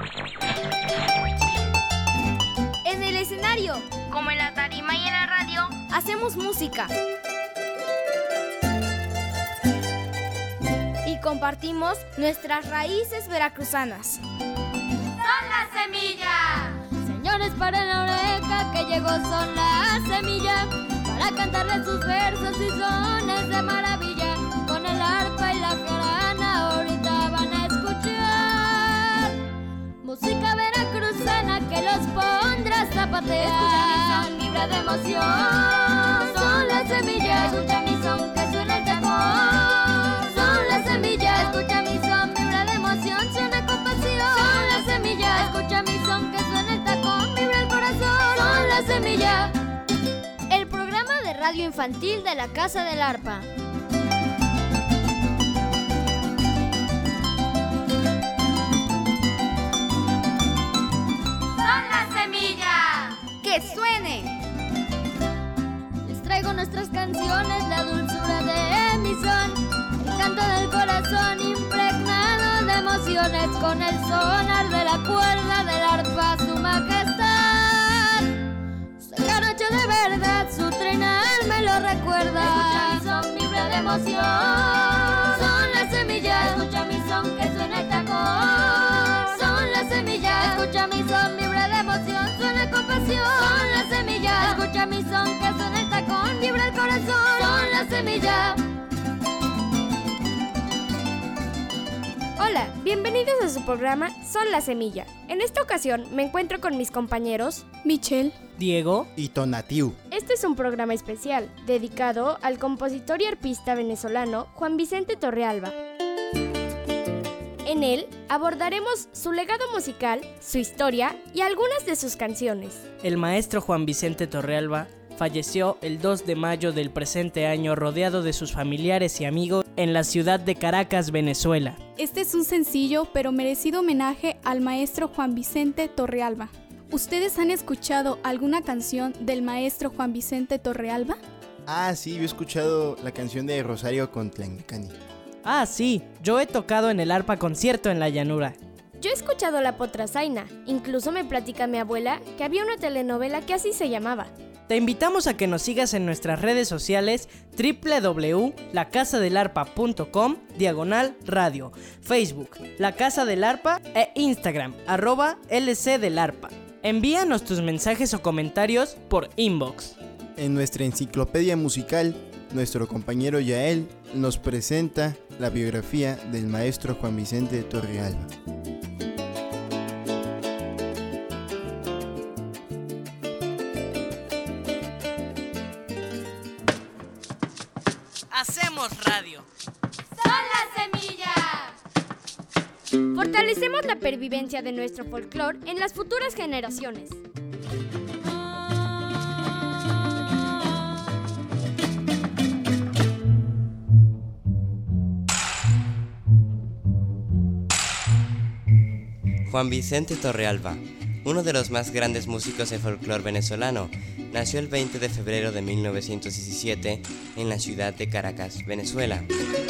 En el escenario, como en la tarima y en la radio, hacemos música y compartimos nuestras raíces veracruzanas. ¡Son la semilla! Señores, para la oreja que llegó Son la Semilla, para cantarles sus versos y sones de maravilla. Con el arpa y la jarana ahorita van a escuchar música veracruzana que los pondrá a zapatear. Escucha mi son, vibra de emoción. Son la semilla, escucha mi son, que suena el tambor. son la semilla, Escucha mi son, vibra de emoción, suena con pasión. son la semilla, Escucha mi son, que suena el tacón, vibra el corazón. son la semilla. El programa de radio infantil de la Casa del Arpa. ¡Son la semilla! ¡Que suene! Les traigo nuestras canciones, la dulzura de mi son, el canto del corazón impregnado de emociones, con el sonar de la cuerda del arpa, su majestad. Soy jarocho de verdad, su trenar me lo recuerda. Escucha mi son, vibra de emoción. Son la semilla, Escucha mi son, que suena el tacón. son la semilla, Escucha mi son, vibra de emoción, suena con pasión. son la semilla, Escucha mi son, que suena el tacón, vibra el corazón. son la semilla. Hola, bienvenidos a su programa Son la Semilla. En esta ocasión me encuentro con mis compañeros Michelle, Diego y Tonatiu. Este es un programa especial dedicado al compositor y arpista venezolano Juan Vicente Torrealba. En él abordaremos su legado musical, su historia y algunas de sus canciones. El maestro Juan Vicente Torrealba falleció el 2 de mayo del presente año rodeado de sus familiares y amigos en la ciudad de Caracas, Venezuela. Este es un sencillo pero merecido homenaje al maestro Juan Vicente Torrealba. ¿Ustedes han escuchado alguna canción del maestro Juan Vicente Torrealba? Ah, sí, yo he escuchado la canción de Rosario con Tlancani. Ah, sí, yo he tocado en el arpa concierto en la llanura. Yo he escuchado La Potrasaina, incluso me platica mi abuela que había una telenovela que así se llamaba. Te invitamos a que nos sigas en nuestras redes sociales www.lacasadelarpa.com/radio, Facebook, La Casa del Arpa e Instagram, @LCDelArpa. Envíanos tus mensajes o comentarios por inbox. En nuestra enciclopedia musical, nuestro compañero Yael nos presenta la biografía del maestro Juan Vicente Torrealba. Hacemos radio. ¡Son la semilla! Fortalecemos la pervivencia de nuestro folclore en las futuras generaciones. Juan Vicente Torrealba, uno de los más grandes músicos de folclore venezolano, nació el 20 de febrero de 1917 en la ciudad de Caracas, Venezuela.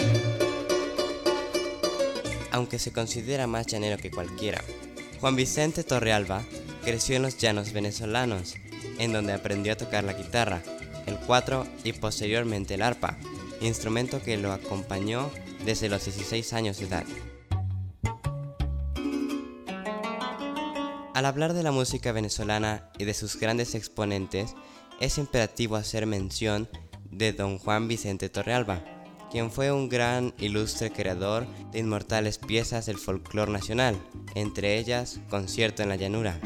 Aunque se considera más llanero que cualquiera, Juan Vicente Torrealba creció en los llanos venezolanos, en donde aprendió a tocar la guitarra, el cuatro y posteriormente el arpa, instrumento que lo acompañó desde los 16 años de edad. Al hablar de la música venezolana y de sus grandes exponentes, es imperativo hacer mención de don Juan Vicente Torrealba, quien fue un gran ilustre creador de inmortales piezas del folclore nacional, entre ellas Concierto en la Llanura.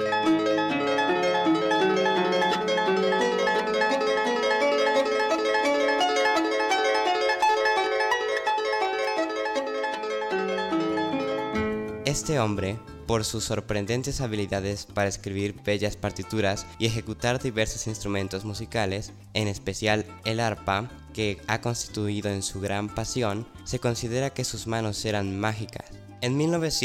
Este hombre, por sus sorprendentes habilidades para escribir bellas partituras y ejecutar diversos instrumentos musicales, en especial el arpa, que ha constituido en su gran pasión, se considera que sus manos eran mágicas. En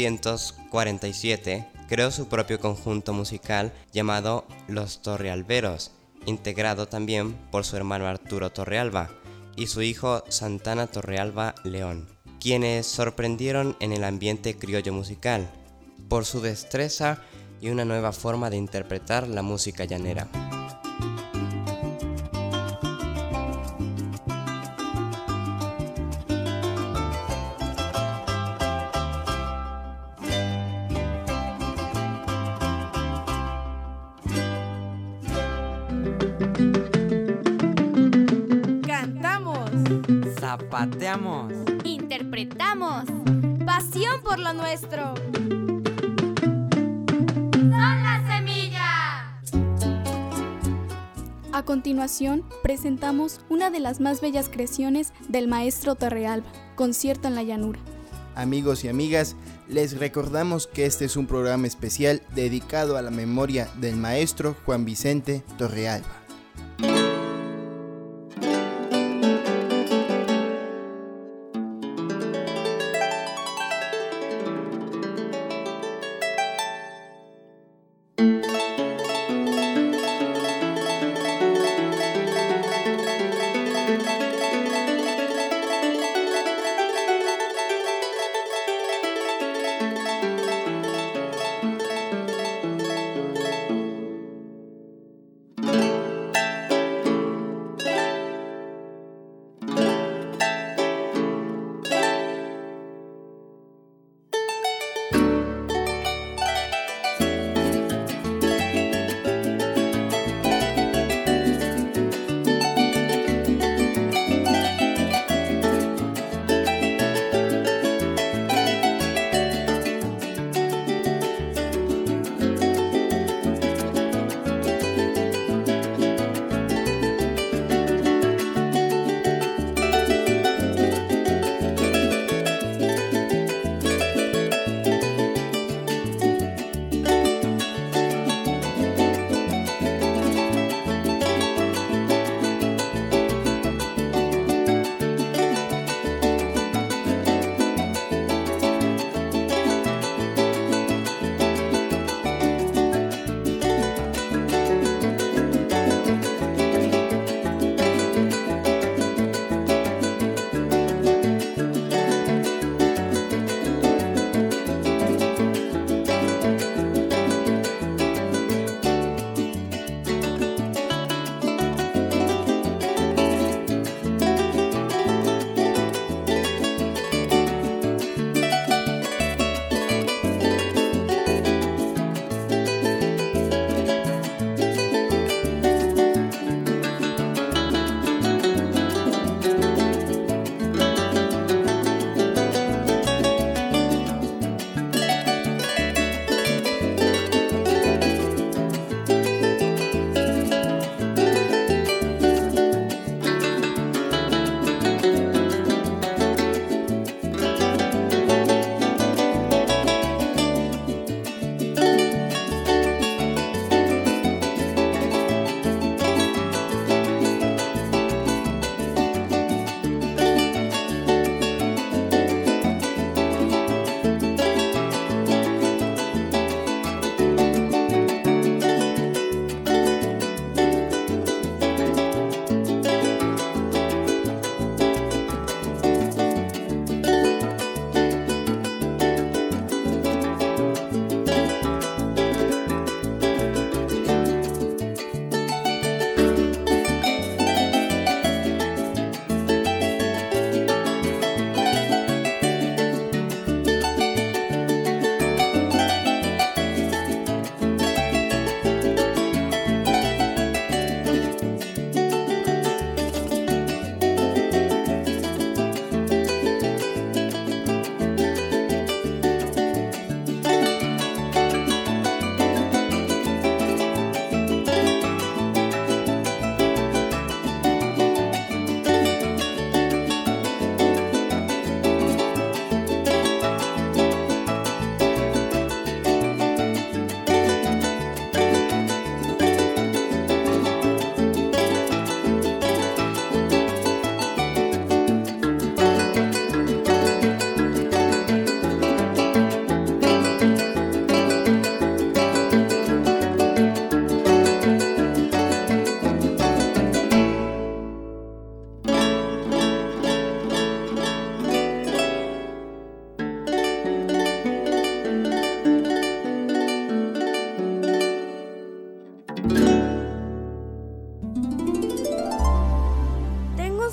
1947 creó su propio conjunto musical llamado Los Torrealberos, integrado también por su hermano Arturo Torrealba y su hijo Santana Torrealba León, quienes sorprendieron en el ambiente criollo musical. por su destreza y una nueva forma de interpretar la música llanera. Zapateamos, interpretamos, pasión por lo nuestro. Son la semilla. A continuación, presentamos una de las más bellas creaciones del maestro Torrealba, Concierto en la Llanura. Amigos y amigas, les recordamos que este es un programa especial dedicado a la memoria del maestro Juan Vicente Torrealba.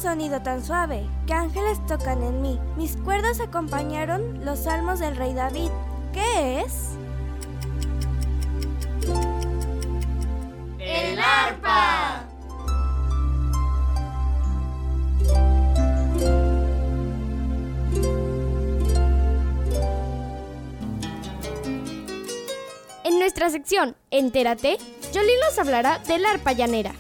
sonido tan suave, que ángeles tocan en mí. Mis cuerdas acompañaron los salmos del rey David. ¿Qué es? ¡El arpa! En nuestra sección Entérate, Yoli nos hablará del arpa llanera.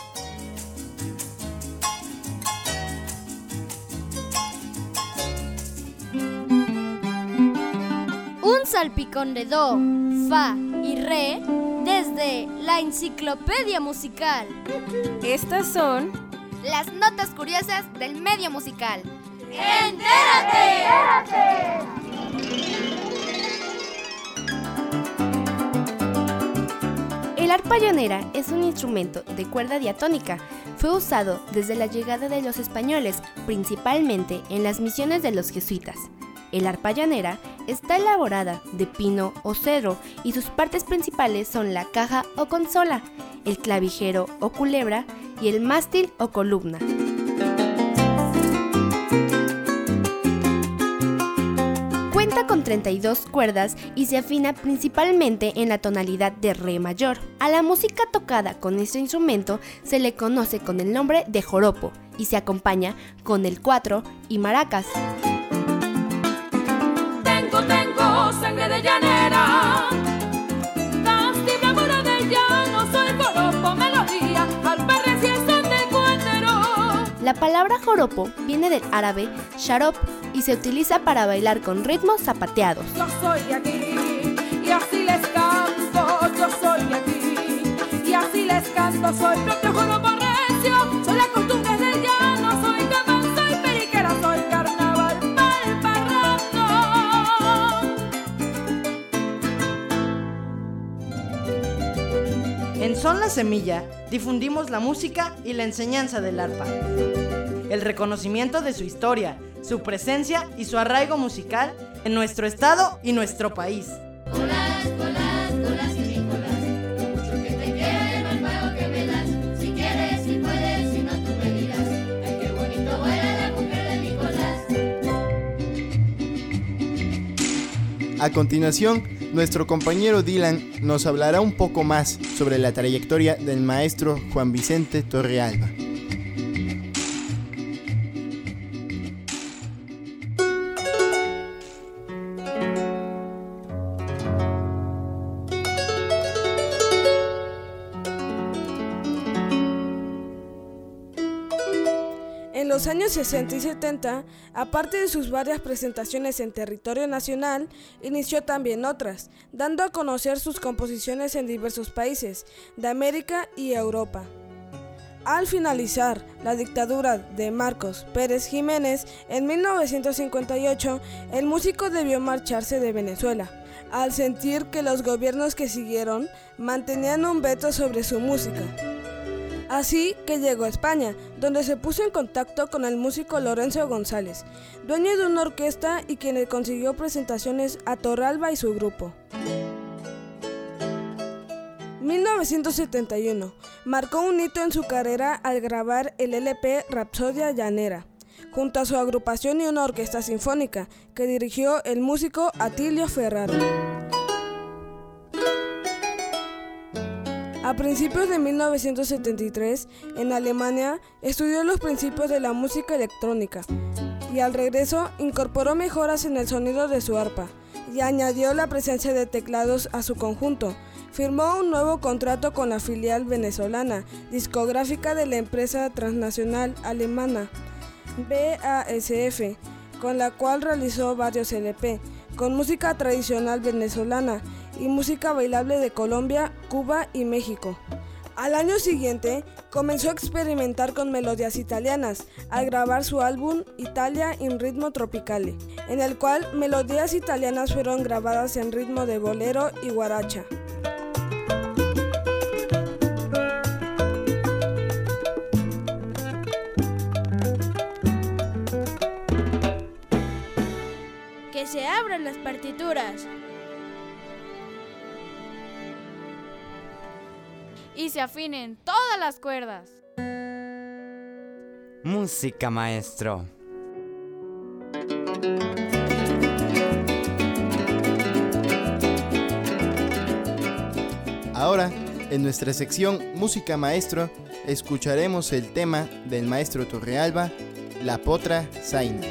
Un salpicón de do, fa y re desde la enciclopedia musical. Estas son Las notas curiosas del medio musical. ¡Entérate! El arpa llanera es un instrumento de cuerda diatónica. Fue usado desde la llegada de los españoles, principalmente en las misiones de los jesuitas. El arpa llanera está elaborada de pino o cedro y sus partes principales son la caja o consola, el clavijero o culebra y el mástil o columna. Cuenta con 32 cuerdas y se afina principalmente en la tonalidad de re mayor. A la música tocada con este instrumento se le conoce con el nombre de joropo y se acompaña con el cuatro y maracas. Tengo sangre de llanera, casti bravura de llano, soy joropo, melodía, arpa recién son de cuatero. La palabra joropo viene del árabe sharop y se utiliza para bailar con ritmos zapateados. Yo soy de aquí y así les canto, yo soy de aquí y así les canto, soy propio joropo recio, soy las costumbres del llano, soy camán, soy periquera, soy carnaval, palparrando. En Son la Semilla difundimos la música y la enseñanza del arpa, el reconocimiento de su historia, su presencia y su arraigo musical en nuestro estado y nuestro país. Colas, colas, colas y mi colas, lo mucho que te quiero y el mal pago que me das. Si quieres, si puedes, si no tú me dirás. Ay, qué bonito baila la mujer de mi colas. A continuación, nuestro compañero Dylan nos hablará un poco más sobre la trayectoria del maestro Juan Vicente Torrealba. En los años 60 y 70, aparte de sus varias presentaciones en territorio nacional, inició también otras, dando a conocer sus composiciones en diversos países de América y Europa. Al finalizar la dictadura de Marcos Pérez Jiménez en 1958, el músico debió marcharse de Venezuela, al sentir que los gobiernos que siguieron mantenían un veto sobre su música. Así que llegó a España, donde se puso en contacto con el músico Lorenzo González, dueño de una orquesta y quien le consiguió presentaciones a Torrealba y su grupo. 1971 marcó un hito en su carrera al grabar el LP Rapsodia Llanera, junto a su agrupación y una orquesta sinfónica que dirigió el músico Atilio Ferraro. A principios de 1973, en Alemania, estudió los principios de la música electrónica y al regreso incorporó mejoras en el sonido de su arpa y añadió la presencia de teclados a su conjunto. Firmó un nuevo contrato con la filial venezolana discográfica de la empresa transnacional alemana BASF, con la cual realizó varios LP con música tradicional venezolana y música bailable de Colombia, Cuba y México. Al año siguiente, comenzó a experimentar con melodías italianas al grabar su álbum Italia in ritmo tropicale, en el cual melodías italianas fueron grabadas en ritmo de bolero y guaracha. Que se abran las partituras y se afinen todas las cuerdas. Música, maestro. Ahora, en nuestra sección Música Maestro, escucharemos el tema del maestro Torrealba, La Potra Zaina.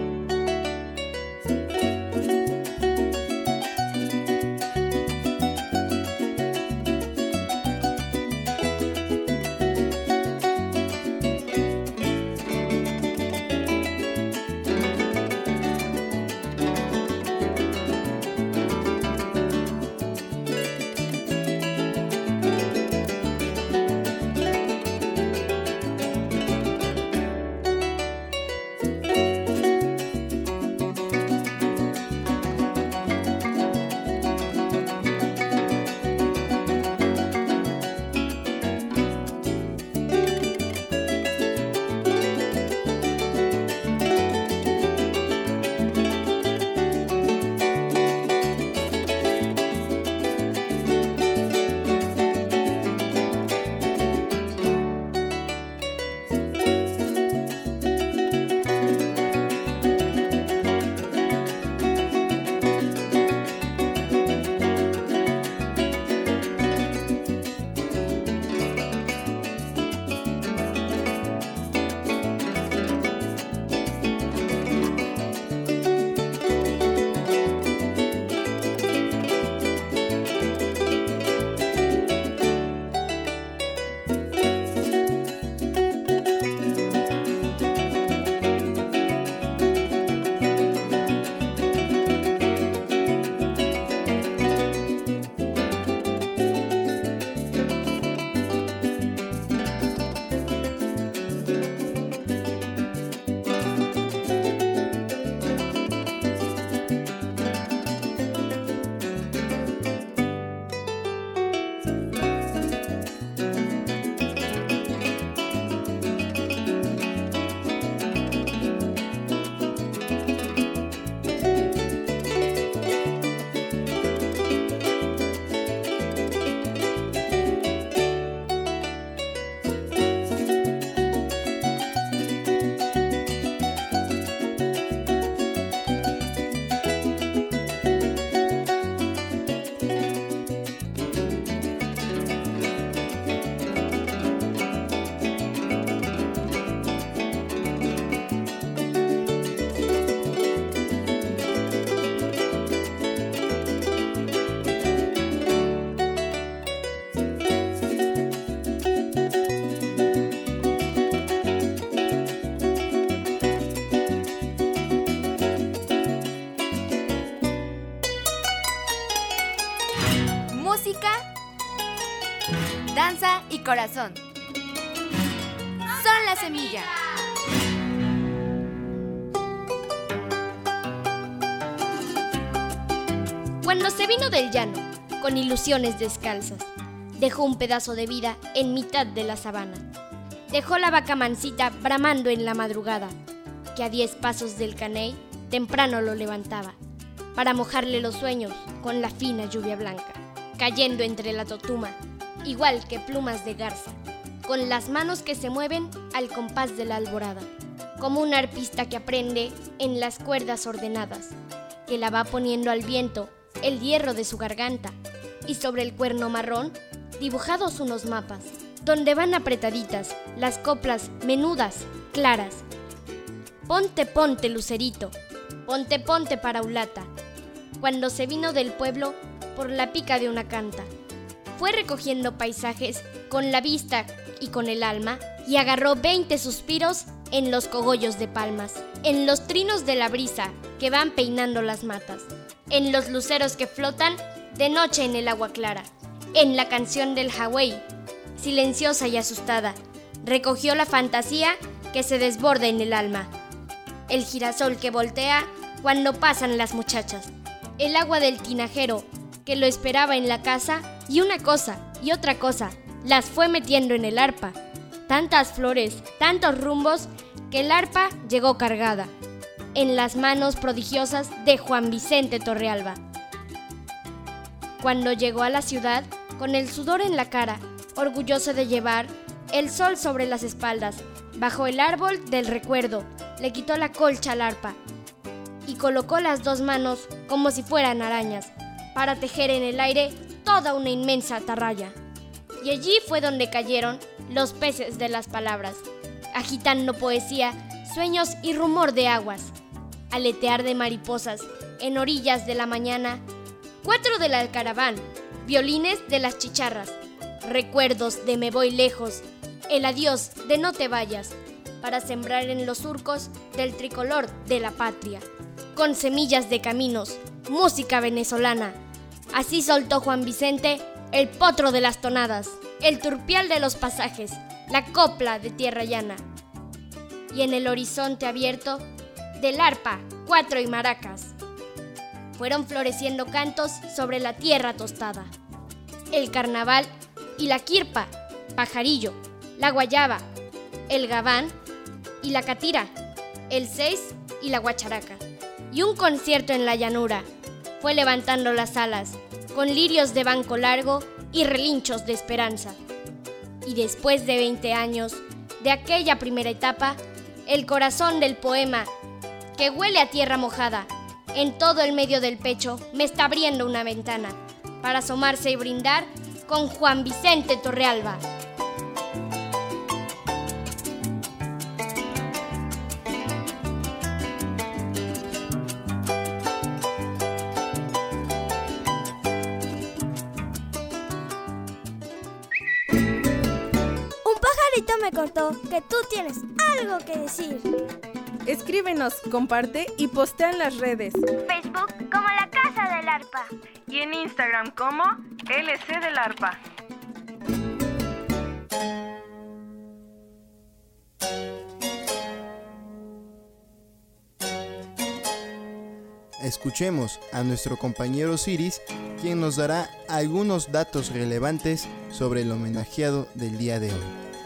Música, danza y corazón. Son la semilla. Cuando se vino del llano, con ilusiones descalzas, dejó un pedazo de vida en mitad de la sabana. Dejó la vaca mansita bramando en la madrugada, que a 10 pasos del caney temprano lo levantaba, para mojarle los sueños con la fina lluvia blanca, cayendo entre la totuma, igual que plumas de garza, con las manos que se mueven al compás de la alborada, como un arpista que aprende en las cuerdas ordenadas, que la va poniendo al viento el hierro de su garganta, y sobre el cuerno marrón dibujados unos mapas, donde van apretaditas las coplas menudas, claras. Ponte, ponte, lucerito, ponte, ponte, paraulata. Cuando se vino del pueblo por la pica de una canta, fue recogiendo paisajes con la vista y con el alma, y agarró 20 suspiros en los cogollos de palmas, en los trinos de la brisa que van peinando las matas, en los luceros que flotan de noche en el agua clara, en la canción del Hawái, silenciosa y asustada, recogió la fantasía que se desborda en el alma, el girasol que voltea cuando pasan las muchachas, el agua del tinajero que lo esperaba en la casa, y una cosa y otra cosa las fue metiendo en el arpa. Tantas flores, tantos rumbos, que el arpa llegó cargada en las manos prodigiosas de Juan Vicente Torrealba. Cuando llegó a la ciudad, con el sudor en la cara, orgulloso de llevar el sol sobre las espaldas, Bajo el árbol del recuerdo, le quitó la colcha al arpa y colocó las dos manos como si fueran arañas para tejer en el aire toda una inmensa atarraya. Y allí fue donde cayeron los peces de las palabras, agitando poesía, sueños y rumor de aguas, aletear de mariposas en orillas de la mañana, cuatro del alcaraván, violines de las chicharras, recuerdos de me voy lejos, el adiós de no te vayas, para sembrar en los surcos del tricolor de la patria, con semillas de caminos, música venezolana. Así soltó Juan Vicente el potro de las tonadas, el turpial de los pasajes, la copla de tierra llana. Y en el horizonte abierto del arpa, cuatro y maracas, fueron floreciendo cantos sobre la tierra tostada. El carnaval y la quirpa, pajarillo, la guayaba, el gabán y la catira, el seis y la guacharaca. Y un concierto en la llanura fue levantando las alas, con lirios de banco largo y relinchos de esperanza. Y después de 20 años de aquella primera etapa, el corazón del poema, que huele a tierra mojada, en todo el medio del pecho me está abriendo una ventana para asomarse y brindar con Juan Vicente Torrealba. Me contó que tú tienes algo que decir. Escríbenos, comparte y postea en las redes. Facebook como La Casa del Arpa. Y en Instagram como LC del Arpa. Escuchemos a nuestro compañero Ciris, quien nos dará algunos datos relevantes sobre el homenajeado del día de hoy.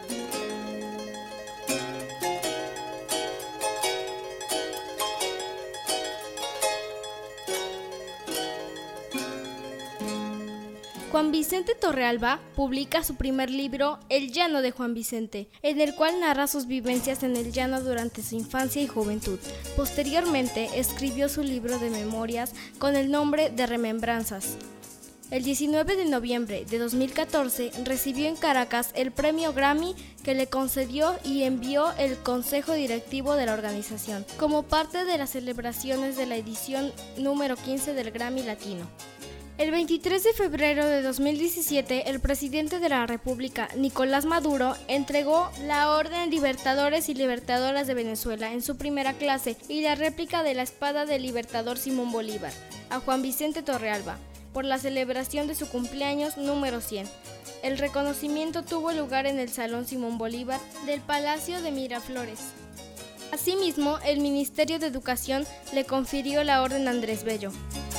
Juan Vicente Torrealba publica su primer libro, El Llano de Juan Vicente, en el cual narra sus vivencias en el llano durante su infancia y juventud. Posteriormente, escribió su libro de memorias con el nombre de Remembranzas. El 19 de noviembre de 2014 recibió en Caracas el premio Grammy que le concedió y envió el Consejo Directivo de la organización, como parte de las celebraciones de la edición número 15 del Grammy Latino. El 23 de febrero de 2017, el presidente de la República, Nicolás Maduro, entregó la Orden Libertadores y Libertadoras de Venezuela en su primera clase y la réplica de la espada del Libertador Simón Bolívar a Juan Vicente Torrealba por la celebración de su cumpleaños número 100. El reconocimiento tuvo lugar en el Salón Simón Bolívar del Palacio de Miraflores. Asimismo, el Ministerio de Educación le confirió la Orden Andrés Bello.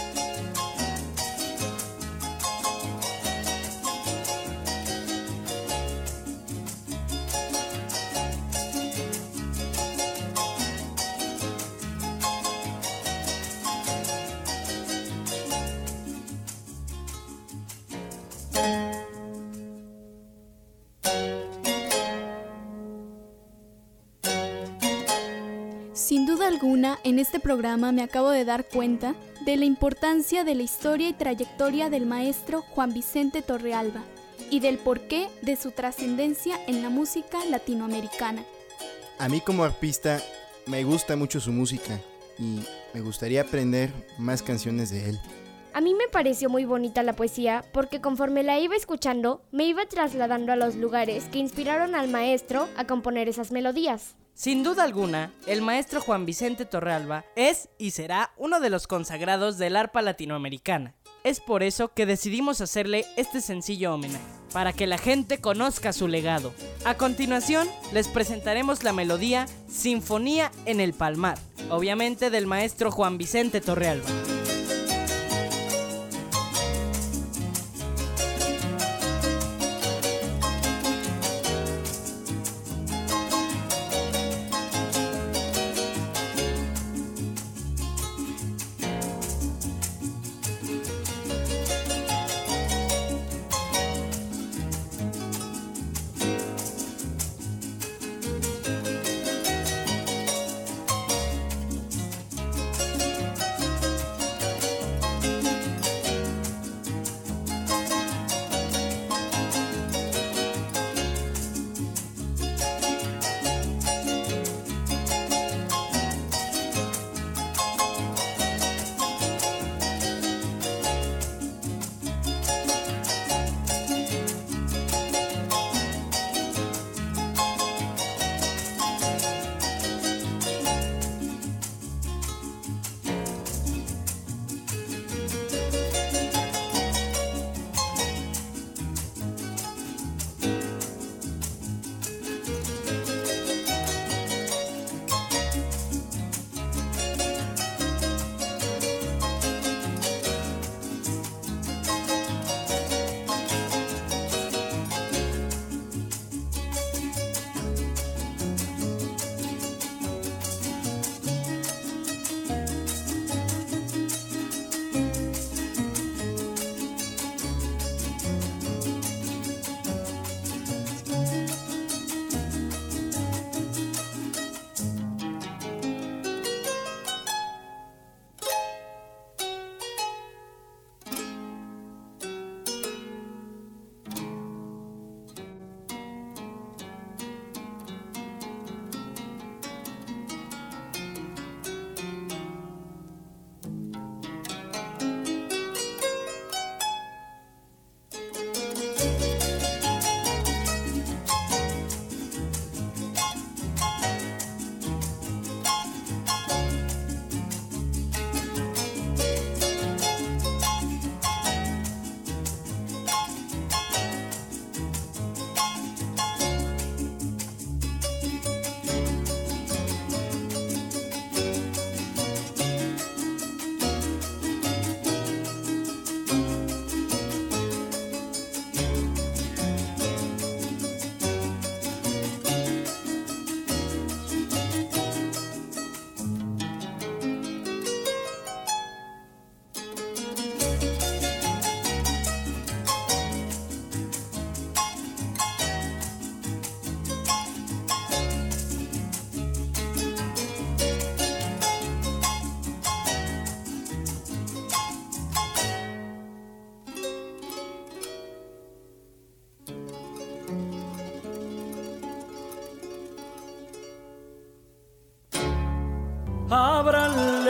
Sin duda alguna, en este programa me acabo de dar cuenta de la importancia de la historia y trayectoria del maestro Juan Vicente Torrealba y del porqué de su trascendencia en la música latinoamericana. A mí como arpista me gusta mucho su música y me gustaría aprender más canciones de él. A mí me pareció muy bonita la poesía porque conforme la iba escuchando, me iba trasladando a los lugares que inspiraron al maestro a componer esas melodías. Sin duda alguna, el maestro Juan Vicente Torrealba es y será uno de los consagrados del arpa latinoamericana. Es por eso que decidimos hacerle este sencillo homenaje, para que la gente conozca su legado. A continuación, les presentaremos la melodía Sinfonía en el Palmar, obviamente del maestro Juan Vicente Torrealba.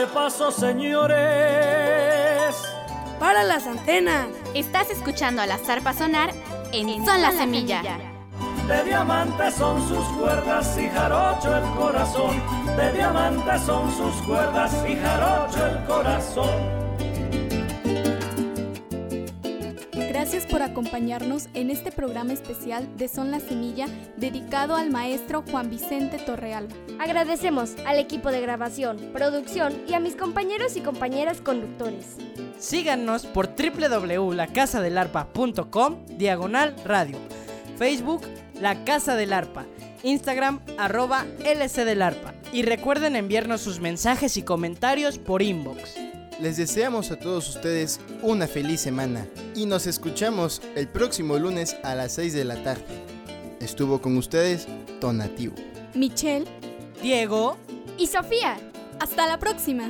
de paso, señores. ¡Para las antenas! Estás escuchando a la zarpa sonar en Son la Semilla. De diamantes son sus cuerdas y jarocho el corazón. De diamantes son sus cuerdas y jarocho el corazón. Gracias por acompañarnos en este programa especial de Son la Semilla dedicado al maestro Juan Vicente Torrealba. Agradecemos al equipo de grabación, producción y a mis compañeros y compañeras conductores. Síganos por www.lacasadelarpa.com/radio, Facebook La Casa del Arpa, Instagram @LCDelarpa y recuerden enviarnos sus mensajes y comentarios por inbox. Les deseamos a todos ustedes una feliz semana y nos escuchamos el próximo lunes a las 6 de la tarde. Estuvo con ustedes Tonatiuh, Michelle, Diego y Sofía. Hasta la próxima.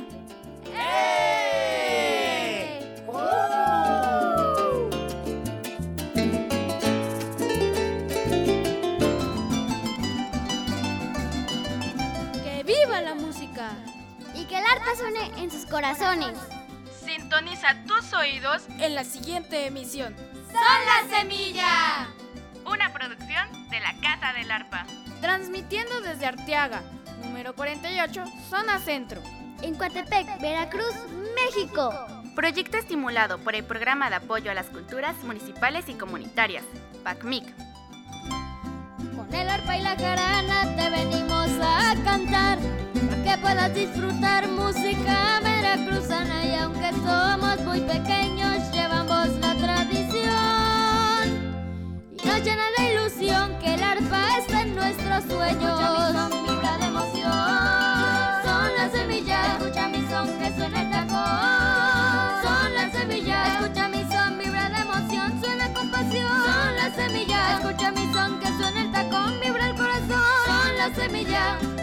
¡Que viva la música! Y que el arpa suene en sus corazones. Sintoniza tus oídos en la siguiente emisión. ¡Son la Semilla! Una producción de la Casa del Arpa. Transmitiendo desde Arteaga, número 48, zona centro. En Coatepec, Veracruz, México. Proyecto estimulado por el Programa de Apoyo a las Culturas Municipales y Comunitarias, PACMIC. Con el arpa y la jarana te venimos a cantar, para que puedas disfrutar música veracruzana. Y aunque somos muy pequeños, llevamos la tradición y nos llena la ilusión que el arpa está en nuestros sueños. Escucha mi son, vibra de emoción. Son la semilla, escucha mi son, que suena el tacón. Son la semilla, escucha mi son, vibra de emoción, suena con pasión. Son la semilla, escucha mi son, que suena el tacón, vibra el corazón. Son la semilla.